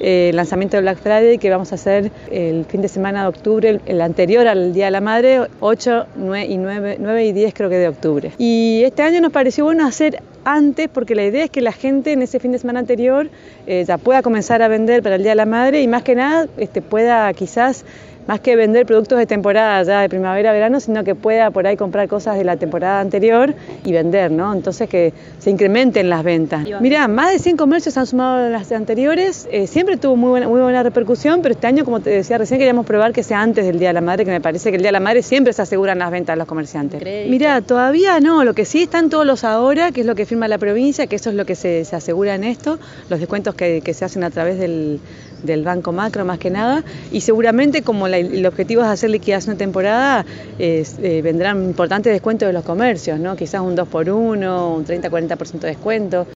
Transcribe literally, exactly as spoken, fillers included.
eh, el lanzamiento de Black Friday que vamos a hacer el fin de semana de octubre, el, el anterior al Día de la Madre, ocho, nueve y, nueve, nueve y diez creo que de octubre. Y este año nos pareció bueno hacer antes, porque la idea es que la gente en ese fin de semana anterior eh, ya pueda comenzar a vender para el Día de la Madre y más que nada este, pueda quizás, más que vender productos de temporada ya de primavera, verano, sino que pueda por ahí comprar cosas de la temporada anterior y vender, ¿no? Entonces que se incrementen las ventas. Mirá, más de cien comercios han sumado en las anteriores, eh, siempre tuvo muy buena, muy buena repercusión, pero este año, como te decía recién, queríamos probar que sea antes del Día de la Madre, que me parece que el Día de la Madre siempre se aseguran las ventas de los comerciantes. Mirá, todavía no, lo que sí están todos los ahora, que es lo que firma la provincia, que eso es lo que se, se asegura en esto, los descuentos que, que se hacen a través del, del Banco Macro más que nada, y seguramente como la, el objetivo es hacer liquidación de temporada, eh, eh, vendrán importantes descuentos de los comercios, ¿no? Quizás un dos por uno, un treinta a cuarenta por ciento de descuento.